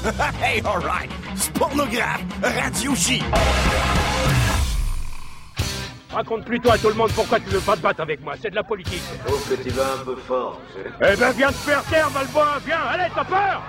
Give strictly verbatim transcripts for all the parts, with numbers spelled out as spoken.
Hey, all right. C'est pornographe, Radio J. Raconte plutôt à tout le monde pourquoi tu veux pas te battre avec moi. C'est de la politique. Je trouve que tu vas un peu fort, tu sais. Eh ben, viens te faire taire, Balboa. Viens, allez, t'as peur?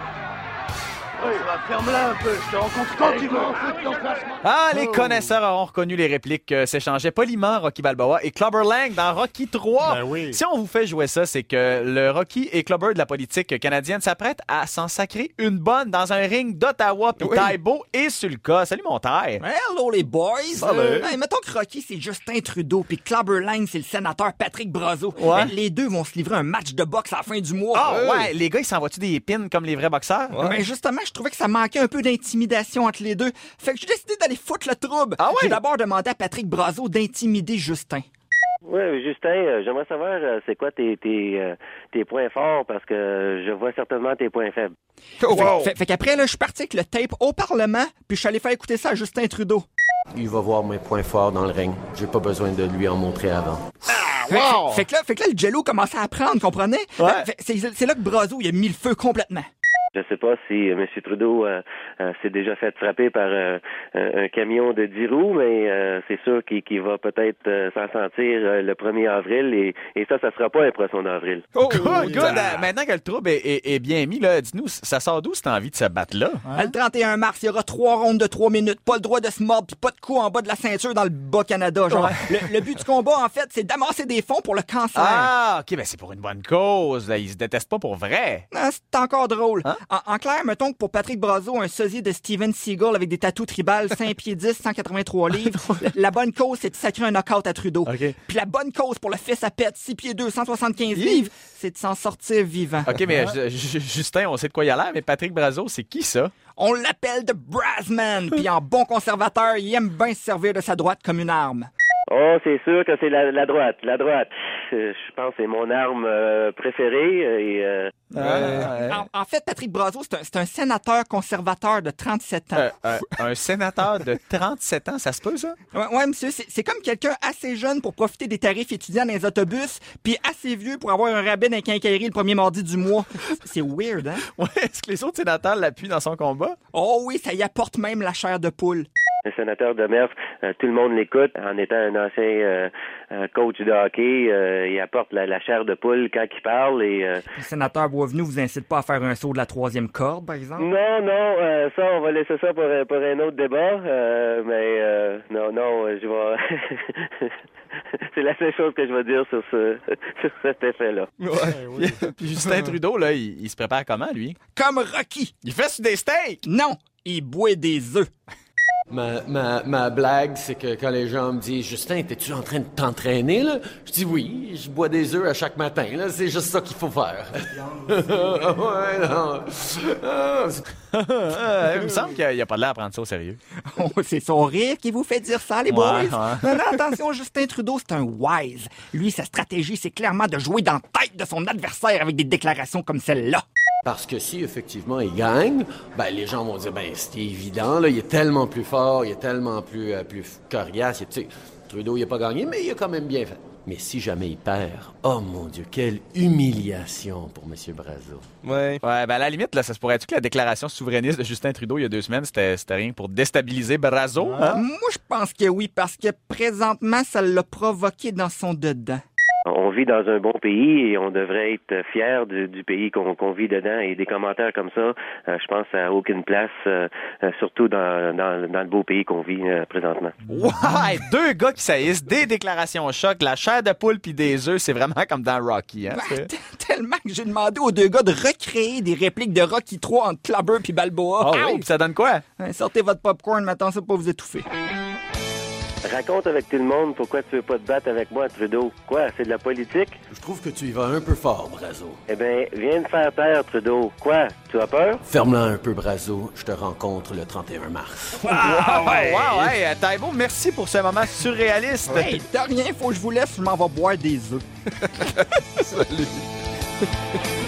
Oui. Ferme-la un peu, je te rencontre quand tu veux. Ah, les connaisseurs auront reconnu les répliques que s'échangeaient poliment Rocky Balboa et Clubber Lang dans Rocky trois. Ben oui. Si on vous fait jouer ça, c'est que le Rocky et Clubber de la politique canadienne s'apprêtent à s'en sacrer une bonne dans un ring d'Ottawa. Puis Oui. Taïbo est sur le cas. Salut, mon taille. Hello les boys! Salut. Euh, hey, mettons que Rocky, c'est Justin Trudeau, puis Clubber Lang, c'est le sénateur Patrick Brazeau. Ouais. Ben, les deux vont se livrer un match de boxe à la fin du mois. Ah ouais, les gars, ils s'envoient-tu des pins comme les vrais boxeurs? Ben, justement, je trouvais que ça manquait un peu d'intimidation entre les deux. Fait que j'ai décidé d'aller foutre le trouble. Ah ouais? J'ai d'abord demandé à Patrick Brazeau d'intimider Justin. Oui, Justin, euh, j'aimerais savoir euh, c'est quoi tes, tes, euh, tes points forts parce que je vois certainement tes points faibles. Fait, fait- fait qu'après, là, je suis parti avec le tape au Parlement, puis je suis allé faire écouter ça à Justin Trudeau. Il va voir mes points forts dans le ring. J'ai pas besoin de lui en montrer avant. Fait, fait- fait que là, fait que là, le jello commençait à prendre, comprenez? Ouais. Fait- c'est, c'est là que Brazeau, il a mis le feu complètement. Je sais pas si euh, M. Trudeau euh, euh, s'est déjà fait frapper par euh, un, un camion de dix roues, mais euh, c'est sûr qu'il, qu'il va peut-être euh, s'en sentir euh, le premier avril et, et ça, ça sera pas un poisson d'avril. Oh, good, good. Euh, Maintenant que le trouble est, est- est bien mis, là, dis-nous, ça sort d'où cette envie de se battre là? Le trente et un mars, il y aura trois rondes de trois minutes, pas le droit de se mordre, puis pas de coup en bas de la ceinture dans le Bas-Canada. Genre. Le, le but du combat, en fait, c'est d'amasser des fonds pour le cancer. Ah, OK, ben c'est pour une bonne cause. Là. Ils se détestent pas pour vrai. Ah, c'est encore drôle. Hein? En, en clair, mettons que pour Patrick Brazeau, un sosie de Steven Seagal avec des tatous tribales, cinq pieds dix, cent quatre-vingt-trois livres, la, la bonne cause, c'est de sacrer un knockout à Trudeau. OK. Puis la bonne cause pour le fils à pète, six pieds deux, cent soixante-quinze livres, c'est de s'en sortir vivant. OK, mais Ju- Ju- Justin, on sait de quoi il a l'air, mais Patrick Brazeau, c'est qui ça? On l'appelle The Brassman, puis en bon conservateur, il aime bien se servir de sa droite comme une arme. Oh, c'est sûr que c'est la, la droite. La droite, euh, je pense que c'est mon arme euh, préférée et... Euh, En, en fait, Patrick Brazeau, c'est un, c'est un sénateur conservateur de trente-sept ans. Euh, euh, un sénateur de trente-sept ans, ça se peut, ça? Ouais, ouais, monsieur, c'est, c'est comme quelqu'un assez jeune pour profiter des tarifs étudiants dans les autobus, puis assez vieux pour avoir un rabais d'un quincaillerie le premier mardi du mois. C'est weird, hein? Ouais, est-ce que les autres sénateurs l'appuient dans son combat? Oh oui, ça y apporte même la chair de poule. le sénateur Demers, euh, tout le monde l'écoute. En étant un ancien euh, euh, coach de hockey, euh, il apporte la, la chair de poule quand il parle. Et euh... Le sénateur Boisvenu vous incite pas à faire un saut de la troisième corde, par exemple? Non, non, euh, ça, on va laisser ça pour, pour un autre débat. Euh, mais euh, non, non, je vais... C'est la seule chose que je vais dire sur, ce, sur cet effet-là. Ouais, oui. Puis Justin Trudeau, là, il, il se prépare comment, lui? Comme Rocky! Il fait sur des steaks! Non, il boit des œufs. Ma, ma, ma blague, c'est que quand les gens me disent « Justin, t'es-tu en train de t'entraîner, là? » Je dis « Oui, je bois des œufs à chaque matin, là. C'est juste ça qu'il faut faire. » Ouais, non. euh, il me semble qu'il n'y a pas de l'air à prendre ça au sérieux. Oh, c'est son rire qui vous fait dire ça, les Ouais, boys. ouais. Non, non, attention, Justin Trudeau, c'est un wise. Lui, sa stratégie, c'est clairement de jouer dans la tête de son adversaire avec des déclarations comme celle-là. Parce que si, effectivement, il gagne, ben, les gens vont dire, ben, c'est évident, là, il est tellement plus fort, il est tellement plus, euh, plus coriace. Il- Tu sais, Trudeau, il a pas gagné, mais il a quand même bien fait. Mais si jamais il perd, oh mon Dieu, quelle humiliation pour M. Brazeau. Ouais. Ouais, ben à la limite, là, ça se pourrait-tu que la déclaration souverainiste de Justin Trudeau il y a deux semaines, c'était, c'était rien pour déstabiliser Brazeau, hein? Moi, je pense que oui, parce que présentement, ça l'a provoqué dans son dedans. On vit dans un bon pays et on devrait être fiers du, du pays qu'on, qu'on vit dedans. Et des commentaires comme ça, euh, je pense à aucune place, euh, euh, surtout dans, dans, dans le beau pays qu'on vit euh, présentement. Ouais, deux gars qui saillissent, des déclarations choc, la chair de poule puis des œufs, c'est vraiment comme dans Rocky, hein? Ben, t- tellement que j'ai demandé aux deux gars de recréer des répliques de Rocky trois entre Clubber puis Balboa. Ah oui, puis ça donne quoi? Hein, sortez votre popcorn, maintenant ça pour vous étouffer. Raconte avec tout le monde pourquoi tu veux pas te battre avec moi, Trudeau. Quoi, c'est de la politique? Je trouve que tu y vas un peu fort, Brazeau. Eh bien, viens me faire taire, Trudeau. Quoi, tu as peur? Ferme-la un peu, Brazeau. Je te rencontre le trente et un mars. Ah ouais, wow, hey, euh, Taïbo, merci pour ce moment surréaliste. Hey, de rien, faut que je vous laisse, je m'en vais boire des œufs. Salut.